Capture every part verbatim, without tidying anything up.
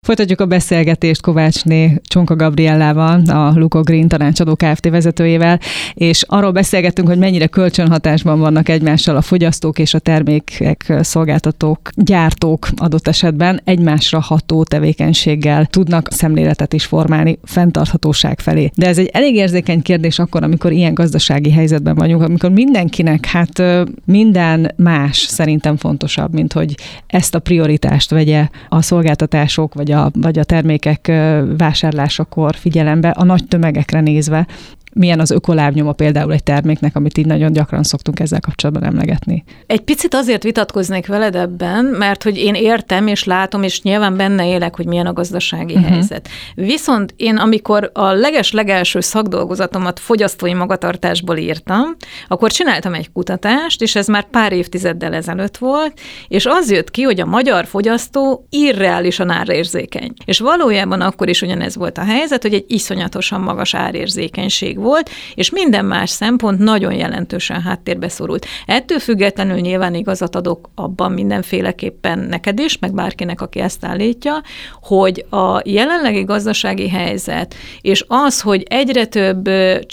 Folytatjuk a beszélgetést Kovácsné Csonka Gabriellával, a Luco Green tanácsadó Kft. Vezetőjével, és arról beszélgettünk, hogy mennyire kölcsönhatásban vannak egymással a fogyasztók és a termékek, szolgáltatók, gyártók adott esetben egymásra ható tevékenységgel tudnak szemléletet is formálni fenntarthatóság felé. De ez egy elég érzékeny kérdés akkor, amikor ilyen gazdasági helyzetben vagyunk, amikor mindenkinek hát minden más szerintem fontosabb, mint hogy ezt a prioritást vegye a szolgáltatások vagy a, vagy a termékek vásárlásakor figyelembe, a nagy tömegekre nézve. Milyen az ökolábnyoma például egy terméknek, amit így nagyon gyakran szoktunk ezzel kapcsolatban emlegetni. Egy picit azért vitatkoznék veled ebben, mert hogy én értem és látom, és nyilván benne élek, hogy milyen a gazdasági uh-huh. helyzet. Viszont én, amikor a leges-legelső szakdolgozatomat fogyasztói magatartásból írtam, akkor csináltam egy kutatást, és ez már pár évtizeddel ezelőtt volt, és az jött ki, hogy a magyar fogyasztó irreálisan árérzékeny. És valójában akkor is ugyanez volt a helyzet, hogy egy iszonyatosan magas árérzékenység volt, és minden más szempont nagyon jelentősen háttérbe szorult. Ettől függetlenül nyilván igazat adok abban mindenféleképpen neked is, meg bárkinek, aki ezt állítja, hogy a jelenlegi gazdasági helyzet, és az, hogy egyre több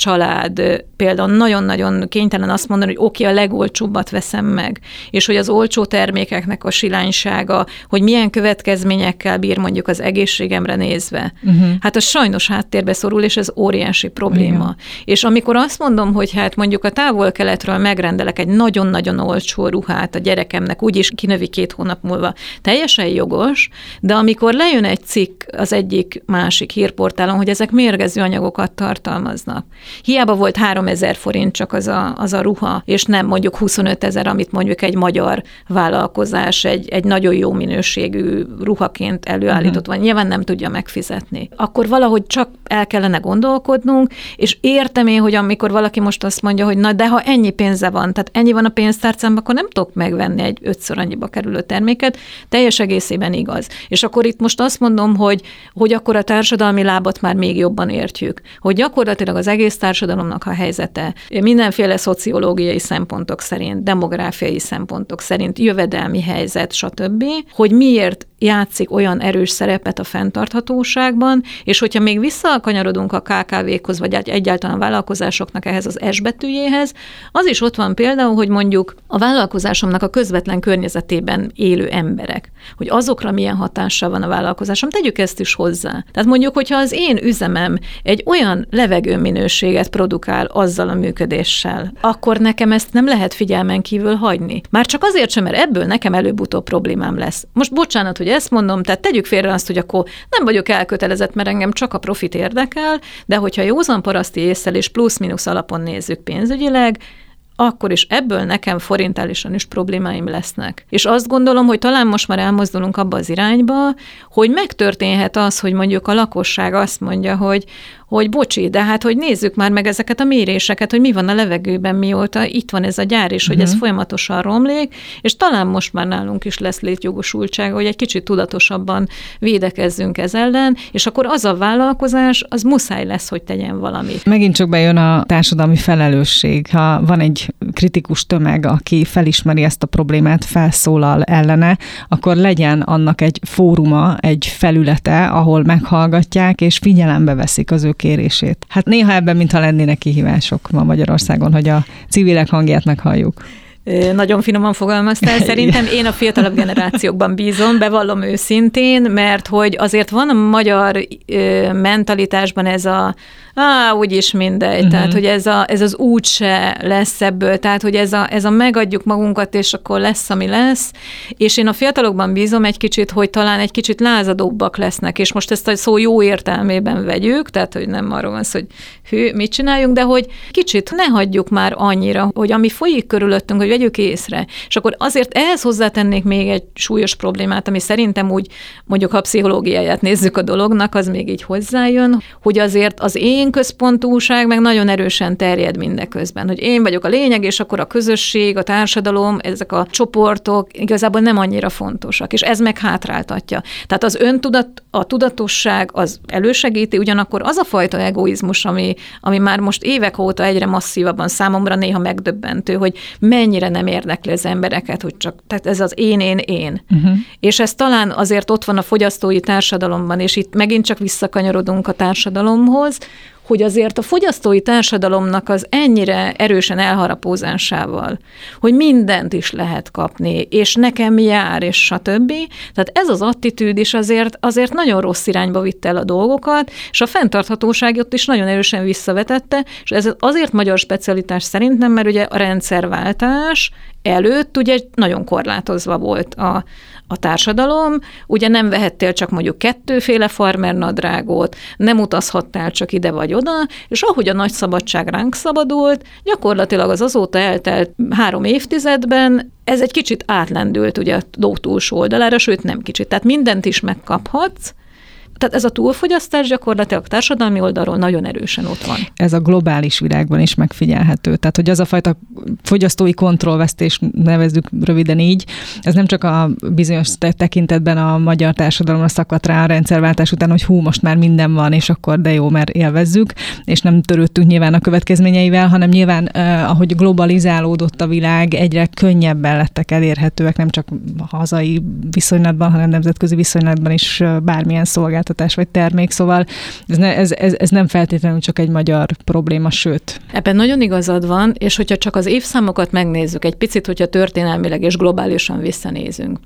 család például nagyon-nagyon kénytelen azt mondani, hogy oké, okay, a legolcsóbbat veszem meg, és hogy az olcsó termékeknek a silánysága, hogy milyen következményekkel bír mondjuk az egészségemre nézve. Uh-huh. Hát az sajnos háttérbe szorul, és ez óriási probléma. Uh-huh. És amikor azt mondom, hogy hát mondjuk a távol-keletről megrendelek egy nagyon-nagyon olcsó ruhát a gyerekemnek, úgyis kinövi két hónap múlva, teljesen jogos, de amikor lejön egy cikk az egyik másik hírportálon, hogy ezek mérgező anyagokat tartalmaznak. Hiába volt háromezer forint csak az a, az a ruha, és nem mondjuk huszonötezer, amit mondjuk egy magyar vállalkozás egy, egy nagyon jó minőségű ruhaként előállított van. Nyilván nem tudja megfizetni. Akkor valahogy csak el kellene gondolkodnunk, és értem én, hogy amikor valaki most azt mondja, hogy na, de ha ennyi pénze van, tehát ennyi van a pénztárcámban, akkor nem tudok megvenni egy ötször annyiba kerülő terméket, teljes egészében igaz. És akkor itt most azt mondom, hogy, hogy akkor a társadalmi lábat már még jobban értjük, hogy gyakorlatilag az egész társadalomnak a helyzete mindenféle szociológiai szempontok szerint, demográfiai szempontok szerint, jövedelmi helyzet, stb., hogy miért játszik olyan erős szerepet a fenntarthatóságban, és hogyha még visszakanyarodunk a ká ká vékhoz, vagy egyáltalán a vállalkozásoknak ehhez az S betűjéhez, az is ott van például, hogy mondjuk a vállalkozásomnak a közvetlen környezetében élő emberek, hogy azokra milyen hatással van a vállalkozásom, tegyük ezt is hozzá. Tehát mondjuk, hogyha az én üzemem egy olyan levegőminőséget produkál azzal a működéssel, akkor nekem ezt nem lehet figyelmen kívül hagyni. Már csak azért sem, mert ebből nekem előbb-utóbb problémám lesz. Most bocsánat, hogy ezt mondom, tehát tegyük félre azt, hogy akkor nem vagyok elkötelezett, mert engem csak a profit érdekel, de hogyha józan paraszti ésszel és plusz-minusz alapon nézzük pénzügyileg, akkor is ebből nekem forintálisan is problémáim lesznek. És azt gondolom, hogy talán most már elmozdulunk abba az irányba, hogy megtörténhet az, hogy mondjuk a lakosság azt mondja, hogy hogy bocsi, de hát, hogy nézzük már meg ezeket a méréseket, hogy mi van a levegőben, mióta itt van ez a gyár, és uh-huh. hogy ez folyamatosan romlik, és talán most már nálunk is lesz létjogosultság, hogy egy kicsit tudatosabban védekezzünk ez ellen, és akkor az a vállalkozás, az muszáj lesz, hogy tegyen valamit. Megint csak bejön a társadalmi felelősség. Ha van egy kritikus tömeg, aki felismeri ezt a problémát, felszólal ellene, akkor legyen annak egy fóruma, egy felülete, ahol meghallgatják, és figyelembe veszik az ő kérését. Hát néha ebben, mintha lennének kihívások ma Magyarországon, hogy a civilek hangját meghalljuk. Nagyon finoman fogalmaztál. Szerintem én a fiatalabb generációkban bízom, bevallom őszintén, mert hogy azért van a magyar mentalitásban ez a á, úgyis mindegy, uh-huh. tehát hogy ez, a, ez az úgyse lesz ebből, tehát hogy ez a, ez a megadjuk magunkat, és akkor lesz, ami lesz, és én a fiatalokban bízom egy kicsit, hogy talán egy kicsit lázadóbbak lesznek, és most ezt a szó jó értelmében vegyük, tehát hogy nem arról van szó, hogy hű, mit csináljunk, de hogy kicsit ne hagyjuk már annyira, hogy ami folyik körülöttünk, hogy vegyük észre. És akkor azért ehhez hozzátennék még egy súlyos problémát, ami szerintem úgy, mondjuk ha a pszichológiáját nézzük a dolognak, az még így hozzájön, hogy azért az én központúság meg nagyon erősen terjed mindeközben, hogy én vagyok a lényeg, és akkor a közösség, a társadalom, ezek a csoportok igazából nem annyira fontosak, és ez meg hátráltatja. Tehát az öntudat, a tudatosság az elősegíti, ugyanakkor az a fajta egoizmus, ami, ami már most évek óta egyre masszívabban számomra néha megdöbbentő, hogy mennyire ennyire nem érdekli az embereket, hogy csak, tehát ez az én, én, én. Uh-huh. És ez talán azért ott van a fogyasztói társadalomban, és itt megint csak visszakanyarodunk a társadalomhoz, hogy azért a fogyasztói társadalomnak az ennyire erősen elharapózásával, hogy mindent is lehet kapni, és nekem jár, és stb. Tehát ez az attitűd is azért, azért nagyon rossz irányba vitte el a dolgokat, és a fenntarthatóság ott is nagyon erősen visszavetette, és ez azért magyar specialitás szerintem, mert ugye a rendszerváltás előtt ugye nagyon korlátozva volt a, a társadalom, ugye nem vehettél csak mondjuk kettőféle farmernadrágot, nem utazhattál csak ide vagy oda, és ahogy a nagy szabadság ránk szabadult, gyakorlatilag az azóta eltelt három évtizedben ez egy kicsit átlendült ugye a ló túlsó oldalára, sőt nem kicsit, tehát mindent is megkaphatsz. Tehát ez a túlfogyasztás gyakorlatilag társadalmi oldalról nagyon erősen ott van. Ez a globális világban is megfigyelhető. Tehát, hogy az a fajta fogyasztói kontrollvesztés, nevezzük röviden így, ez nem csak a bizonyos tekintetben a magyar társadalomra szakadt rá a rendszerváltás után, hogy hú, most már minden van, és akkor de jó, mert élvezzük, és nem törődtünk nyilván a következményeivel, hanem nyilván, eh, ahogy globalizálódott a világ, egyre könnyebben lettek elérhetőek, nem csak hazai viszonylatban, hanem nemzetközi viszonylatban is bármilyen szolgáltatás vagy termék, szóval ez, ne, ez, ez, ez nem feltétlenül csak egy magyar probléma, sőt. Ebben nagyon igazad van, és hogyha csak az évszámokat megnézzük, egy picit, hogyha történelmileg és globálisan visszanézünk.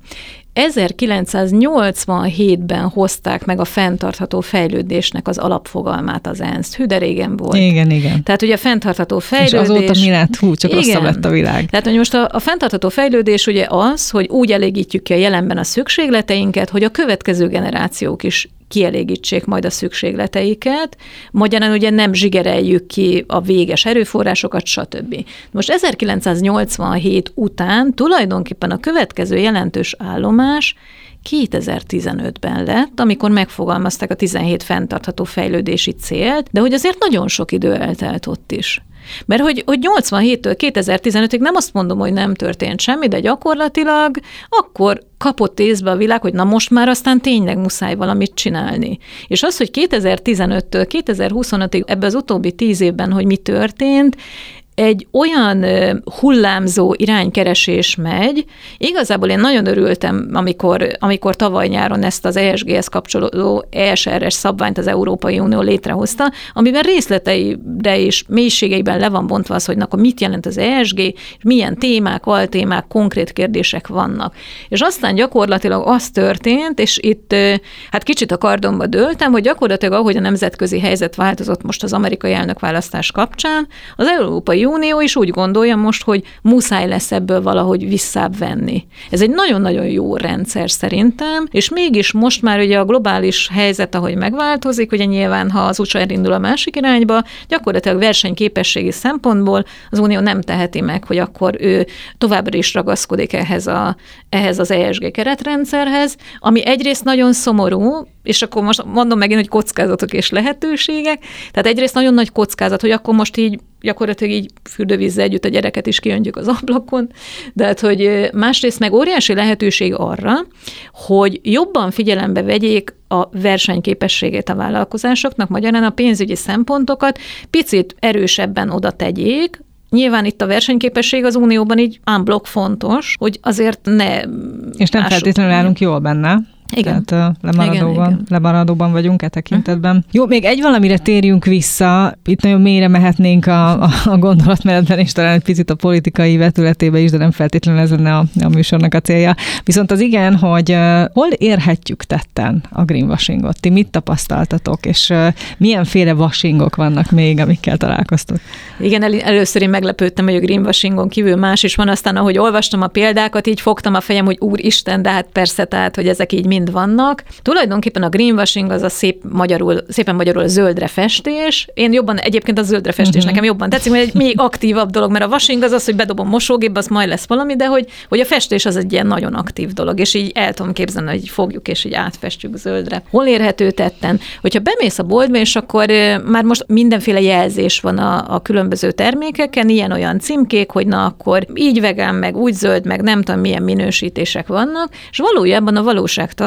ezerkilencszáznyolcvanhétben hozták meg a fenntartható fejlődésnek az alapfogalmát az ENSZ. Hű, de régen volt. Igen, igen. Tehát ugye a fenntartható fejlődés... És azóta mi lett? Hú, csak igen. rosszabb lett a világ. Tehát hogy most a, a fenntartható fejlődés ugye az, hogy úgy elégítjük ki a jelenben a szükségleteinket, hogy a következő generációk is kielégítsék majd a szükségleteiket, magyarán ugye nem zsigereljük ki a véges erőforrásokat, stb. Most ezerkilencszáznyolcvanhét után tulajdonképpen a következő jelentős állomás kétezer-tizenötben lett, amikor megfogalmazták a tizenhét fenntartható fejlődési célt, de hogy azért nagyon sok idő eltelt ott is. Mert hogy, hogy nyolcvanhéttől kétezer-tizenötig nem azt mondom, hogy nem történt semmi, de gyakorlatilag akkor kapott észbe a világ, hogy na most már aztán tényleg muszáj valamit csinálni. És az, hogy kétezer-tizenöttől kétezer-huszonötig ebbe az utóbbi tíz évben, hogy mi történt, egy olyan hullámzó iránykeresés megy. Igazából én nagyon örültem, amikor, amikor tavaly nyáron ezt az E S G-hez kapcsolódó E S R S szabványt az Európai Unió létrehozta, amiben részleteire és mélységeiben le van bontva az, hogy na, akkor mit jelent az E S G, és milyen témák, altémák, konkrét kérdések vannak. És aztán gyakorlatilag az történt, és itt hát kicsit a kardomba dőltem, hogy gyakorlatilag ahogy a nemzetközi helyzet változott most az amerikai elnökválasztás kapcsán, az Európai Unió is úgy gondolja most, hogy muszáj lesz ebből valahogy visszább venni. Ez egy nagyon-nagyon jó rendszer szerintem, és mégis most már ugye a globális helyzet, ahogy megváltozik, ugye nyilván, ha az u es á elindul a másik irányba, gyakorlatilag versenyképességi szempontból az Unió nem teheti meg, hogy akkor ő továbbra is ragaszkodik ehhez, a, ehhez az E S G keretrendszerhez, ami egyrészt nagyon szomorú, és akkor most mondom megint, hogy kockázatok és lehetőségek. Tehát egyrészt nagyon nagy kockázat, hogy akkor most így gyakorlatilag így fürdővízzel együtt a gyereket is kiöntjük az ablakon, de hát, hogy másrészt meg óriási lehetőség arra, hogy jobban figyelembe vegyék a versenyképességét a vállalkozásoknak, magyarán a pénzügyi szempontokat picit erősebben oda tegyék. Nyilván itt a versenyképesség az Unióban így unblock fontos, hogy azért ne... És nem feltétlenül állunk jól benne. Igen. Tehát lemaradóban, igen, igen. lemaradóban vagyunk e tekintetben. Uh-huh. Jó, még egy valamire térjünk vissza. Itt nagyon mélyre mehetnénk a, a, a gondolatmenetben, és talán egy picit a politikai vetületébe is, de nem feltétlenül ez lenne a, a műsornak a célja. Viszont az igen, hogy uh, hol érhetjük tetten a greenwashingot? Ti mit tapasztaltatok, és uh, milyenféle washingok vannak még, amikkel találkoztok? Igen, el, először én meglepődtem, hogy a greenwashingon kívül más is van, aztán ahogy olvastam a példákat, így fogtam a fejem, hogy úristen, de hát persze, tehát, hogy ezek így mind vannak. Tulajdonképpen a greenwashing az a szép magyarul, szépen magyarul a zöldre festés. Én jobban, egyébként a zöldre festés uh-huh. nekem jobban tetszik, mert egy még aktívabb dolog, mert a washing az az, hogy bedobom mosógépbe, az majd lesz valami, de hogy, hogy a festés az egy ilyen nagyon aktív dolog, és így el tudom képzelni, hogy fogjuk, és így átfestjük zöldre. Hol érhető tetten? Hogyha bemész a boltba, és akkor már most mindenféle jelzés van a, a különböző termékeken, ilyen-olyan címkék, hogy na akkor így vegán, meg úgy zöld, meg nem tudom milyen minősítések vannak, és valójában a valóság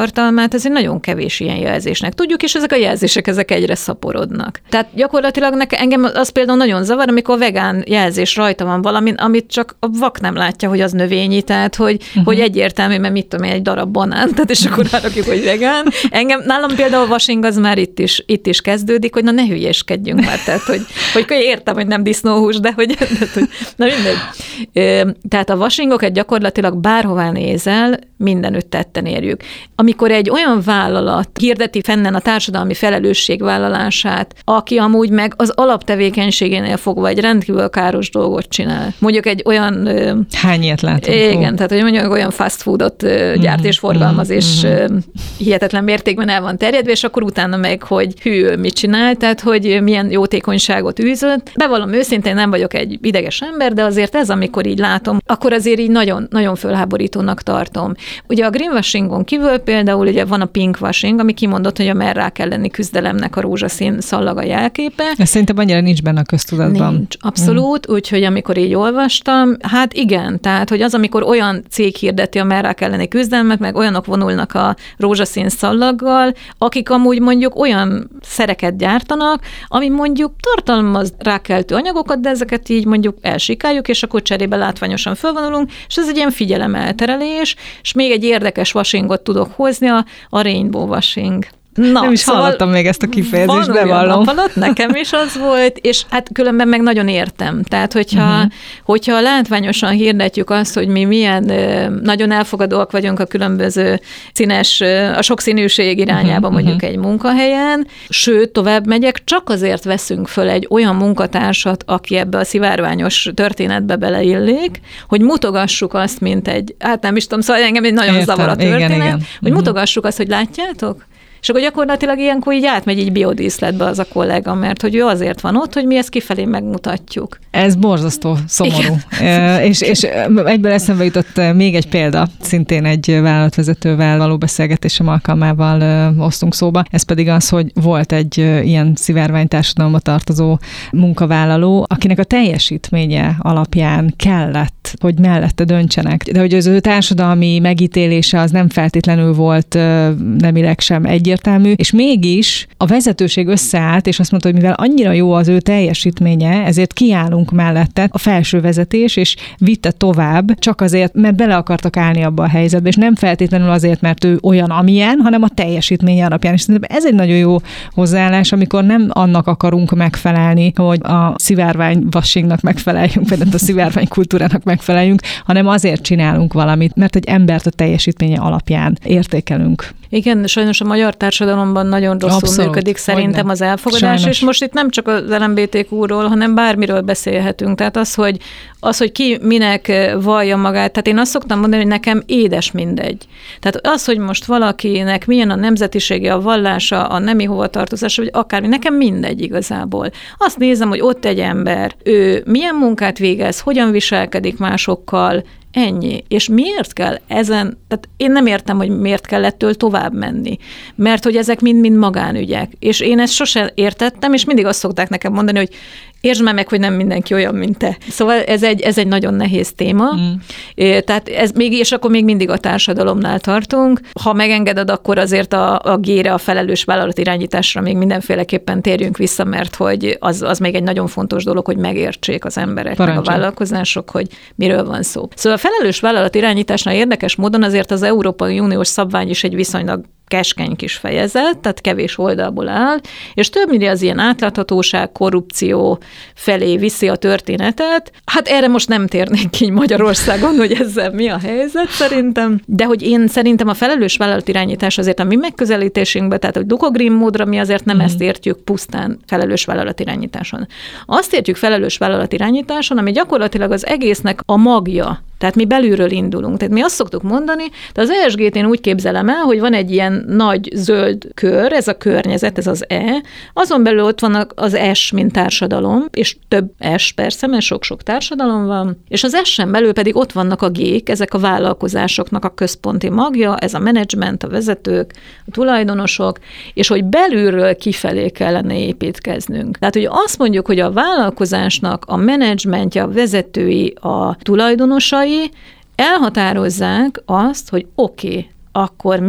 tartalmát, ez egy nagyon kevés ilyen jelzésnek tudjuk, és ezek a jelzések ezek egyre szaporodnak. Tehát gyakorlatilag nekem, engem az például nagyon zavar, amikor vegán jelzés rajta van valami, amit csak a vak nem látja, hogy az növényi, tehát hogy, uh-huh. hogy egyértelmű, mert mit tudom én, egy darab banán, tehát és akkor rárakjuk, hogy vegán. Engem, nálam például a washing az már itt is, itt is kezdődik, hogy na ne hülyéskedjünk már, tehát hogy, hogy értem, hogy nem disznóhús, de hogy, de, hogy na mindegy. Tehát a washingokat gyakorlatilag bárhová nézel, mindenütt tetten érjük. Amikor egy olyan vállalat hirdeti fennen a társadalmi felelősségvállalását, aki amúgy meg az alaptevékenységénél fogva egy rendkívül káros dolgot csinál. Mondjuk egy olyan... Hány ilyet látunk? Igen, tehát hogy mondjuk olyan fast foodot gyárt és forgalmaz, mm-hmm. és hihetetlen mértékben el van terjedve, és akkor utána meg, hogy hű, mit csinál, tehát hogy milyen jótékonyságot űzött. Bevallom őszintén, nem vagyok egy ideges ember, de azért ez, amikor így látom, akkor azért így nagyon, nagyon fölháborítónak tartom. Ugye a greenwashingon kívül például ugye van a pinkwashing, ami kimondott, hogy a merrák elleni küzdelemnek a rózsaszín szallaga jelképe. Ez szerintem annyira nincs benne a köztudatban. Nincs, abszolút, mm. úgyhogy amikor így olvastam, hát igen, tehát, hogy az, amikor olyan cég hirdeti a merrák elleni küzdelmet, meg olyanok vonulnak a rózsaszín szallaggal, akik amúgy mondjuk olyan szereket gyártanak, ami mondjuk tartalmaz rákkeltő anyagokat, de ezeket így mondjuk elsikáljuk, és akkor cserébe látványosan fölvonulunk, és ez egy ilyen figyelemelterelés, és még egy érdekes washingot tudok hozni, a, a rainbow washing. Na, nem is szóval hallottam még ezt a kifejezést, bevallom. Alatt, nekem is az volt, és hát különben meg nagyon értem. Tehát, hogyha, uh-huh. hogyha látványosan hirdetjük azt, hogy mi milyen nagyon elfogadóak vagyunk a különböző színes, a sokszínűség irányába uh-huh. mondjuk egy munkahelyen, sőt, tovább megyek, csak azért veszünk föl egy olyan munkatársat, aki ebbe a szivárványos történetbe beleillik, hogy mutogassuk azt, mint egy, hát nem is tudom, szóval engem egy nagyon Értem, zavar a történet, igen, igen. hogy uh-huh. mutogassuk azt, hogy látjátok? És akkor gyakorlatilag ilyenkor így átmegy így biodíszletbe az a kollega, mert hogy ő azért van ott, hogy mi ezt kifelé megmutatjuk. Ez borzasztó szomorú. E, és, és egyből eszembe jutott még egy példa, szintén egy vállalatvezetővel való beszélgetésem alkalmával ö, osztunk szóba. Ez pedig az, hogy volt egy ö, ilyen szivárványtársadalomba tartozó munkavállaló, akinek a teljesítménye alapján kellett, hogy mellette döntsenek. De hogy az ő társadalmi megítélése az nem feltétlenül volt ö, nemileg sem egy értelmű, és mégis a vezetőség összeállt, és azt mondta, hogy mivel annyira jó az ő teljesítménye, ezért kiállunk mellette a felső vezetés, és vitte tovább, csak azért, mert bele akartak állni abba a helyzetbe, és nem feltétlenül azért, mert ő olyan, amilyen, hanem a teljesítménye alapján. És szerintem ez egy nagyon jó hozzáállás, amikor nem annak akarunk megfelelni, hogy a szivárvány washingnak megfeleljünk, vagy a szivárvány kultúrának megfeleljünk, hanem azért csinálunk valamit, mert egy embert a teljesítménye alapján értékelünk. Igen, sajnos a magyar társadalomban nagyon rosszul Abszolút, működik szerintem az elfogadás, sajnos. És most itt nem csak az el em bé té kú-ról, hanem bármiről beszélhetünk. Tehát az, hogy, az, hogy ki minek vallja magát, tehát én azt szoktam mondani, hogy nekem édes mindegy. Tehát az, hogy most valakinek milyen a nemzetisége, a vallása, a nemi hovatartozása, vagy akármi, nekem mindegy igazából. Azt nézem, hogy ott egy ember, ő milyen munkát végez, hogyan viselkedik másokkal, ennyi. És miért kell ezen, tehát én nem értem, hogy miért kell ettől tovább menni. Mert hogy ezek mind-mind magánügyek. És én ezt sosem értettem, és mindig azt szokták nekem mondani, hogy értsd már meg, hogy nem mindenki olyan, mint te. Szóval ez egy, ez egy nagyon nehéz téma. Mm. Tehát ez még, és akkor még mindig a társadalomnál tartunk. Ha megengeded, akkor azért a, a G-re, a felelős vállalatirányításra még mindenféleképpen térjünk vissza, mert hogy az, az még egy nagyon fontos dolog, hogy megértsék az emberek, meg a vállalkozások, hogy miről van szó. Szóval a felelős vállalatirányításnál érdekes módon azért az Európai Uniós szabvány is egy viszonylag keskeny kis fejezet, tehát kevés oldalból áll, és többnyire az ilyen átláthatóság, korrupció felé viszi a történetet. Hát erre most nem térnék ki Magyarországon, hogy ezzel mi a helyzet szerintem, de hogy én szerintem a felelős vállalatirányítás azért a mi megközelítésünkben, tehát hogy Luco Green módra mi azért nem mm. ezt értjük pusztán felelős vállalatirányításon. Azt értjük felelős vállalatirányításon, ami gyakorlatilag az egésznek a magja. Tehát mi belülről indulunk. Tehát mi azt szoktuk mondani, de az E S G-t én úgy képzelem el, hogy van egy ilyen nagy zöld kör, ez a környezet, ez az E, azon belül ott van az S, mint társadalom, és több S persze, mert sok-sok társadalom van, és az S-en belül pedig ott vannak a G-k, ezek a vállalkozásoknak a központi magja, ez a menedzsment, a vezetők, a tulajdonosok, és hogy belülről kifelé kellene építkeznünk. Tehát, hogy azt mondjuk, hogy a vállalkozásnak a menedzsmentje, a vezetői, a tulajdonosai elhatározzák azt, hogy oké, okay, akkor mi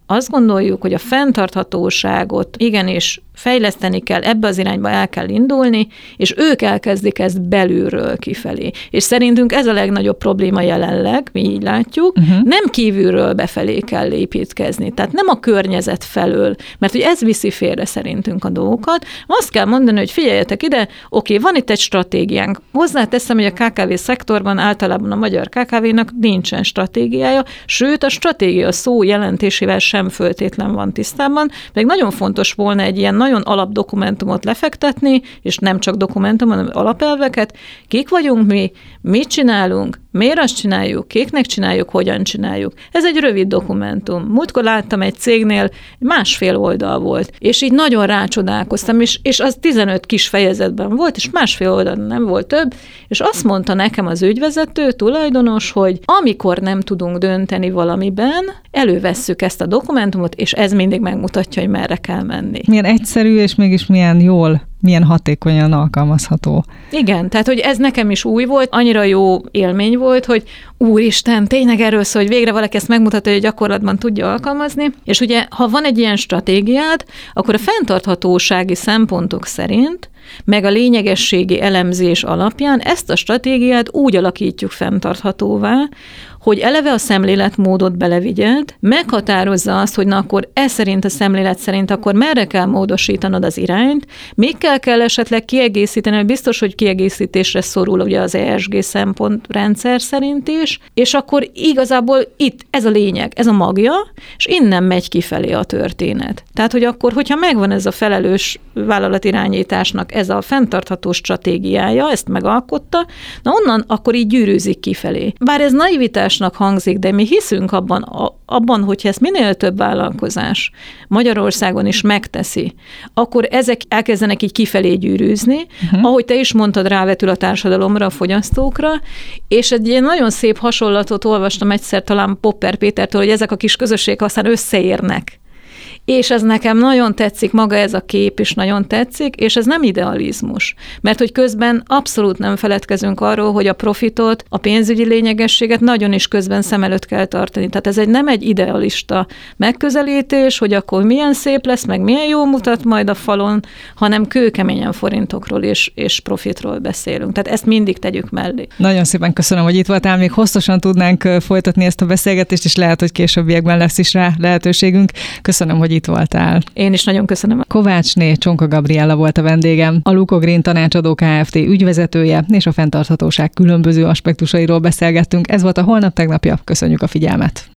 azt gondoljuk, hogy a fenntarthatóságot igenis fejleszteni kell, ebbe az irányba el kell indulni, és ők elkezdik ezt belülről kifelé. És szerintünk ez a legnagyobb probléma jelenleg, mi így látjuk, uh-huh. nem kívülről befelé kell építkezni, tehát nem a környezet felől, mert hogy ez viszi félre szerintünk a dolgokat. Azt kell mondani, hogy figyeljetek ide, oké, van itt egy stratégiánk. Hozzáteszem, hogy a ká ká vé szektorban általában a magyar ká ká vénak nincsen stratégiája, sőt a stratégia szó jelentésével sem föltétlen van tisztában, pedig nagyon fontos volna egy ilyen nagyon alapdokumentumot lefektetni, és nem csak dokumentum, hanem alapelveket. Kik vagyunk mi, mit csinálunk, miért azt csináljuk, kiknek csináljuk, hogyan csináljuk. Ez egy rövid dokumentum. Múltkor láttam egy cégnél, másfél oldal volt, és így nagyon rácsodálkoztam, és, és az tizenöt kis fejezetben volt, és másfél oldal nem volt több, és azt mondta nekem az ügyvezető, tulajdonos, hogy amikor nem tudunk dönteni valamiben, elővesszük ezt a dokumentumot, és ez mindig megmutatja, hogy merre kell menni. Milyen egyszerű, és mégis milyen jól, milyen hatékonyan alkalmazható. Igen, tehát hogy ez nekem is új volt, annyira jó élmény volt, hogy úristen, tényleg erről szól, hogy végre valaki ezt megmutatja, hogy gyakorlatban tudja alkalmazni, és ugye, ha van egy ilyen stratégiád, akkor a fenntarthatósági szempontok szerint, meg a lényegességi elemzés alapján ezt a stratégiát úgy alakítjuk fenntarthatóvá, hogy eleve a szemléletmódot belevigyed, meghatározza azt, hogy na akkor ez szerint a szemlélet szerint akkor merre kell módosítanod az irányt, még kell, kell esetleg kiegészíteni, hogy biztos, hogy kiegészítésre szorul ugye az é es gé szempontrendszer szerint is, és akkor igazából itt ez a lényeg, ez a magja, és innen megy kifelé a történet. Tehát, hogy akkor, hogyha megvan ez a felelős vállalatirányításnak ez a fenntartható stratégiája, ezt megalkotta, na onnan akkor így gyűrűzik kifelé. Bár ez naivitásnak hangzik, de mi hiszünk abban, abban, hogyha ezt minél több vállalkozás Magyarországon is megteszi, akkor ezek elkezdenek így kifelé gyűrűzni, uh-huh. ahogy te is mondtad, rávetül a társadalomra, a fogyasztókra, és egy ilyen nagyon szép hasonlatot olvastam egyszer talán Popper Pétertől, hogy ezek a kis közösségek aztán összeérnek. És ez nekem nagyon tetszik, maga ez a kép is nagyon tetszik, és ez nem idealizmus. Mert hogy közben abszolút nem feledkezünk arról, hogy a profitot, a pénzügyi lényegességet nagyon is közben szem előtt kell tartani. Tehát ez egy nem egy idealista megközelítés, hogy akkor milyen szép lesz, meg milyen jól mutat majd a falon, hanem kőkeményen forintokról és, és profitról beszélünk. Tehát ezt mindig tegyük mellé. Nagyon szépen köszönöm, hogy itt voltál, még hosszasan tudnánk folytatni ezt a beszélgetést, és lehet, hogy későbbiekben lesz is rá lehetőségünk. Köszönöm, hogy itt voltál. Én is nagyon köszönöm. Kovácsné Csonka Gabriella volt a vendégem, a Lukogreen Tanácsadó Kft. Ügyvezetője, és a fenntarthatóság különböző aspektusairól beszélgettünk. Ez volt a Holnap tegnapja. Köszönjük a figyelmet.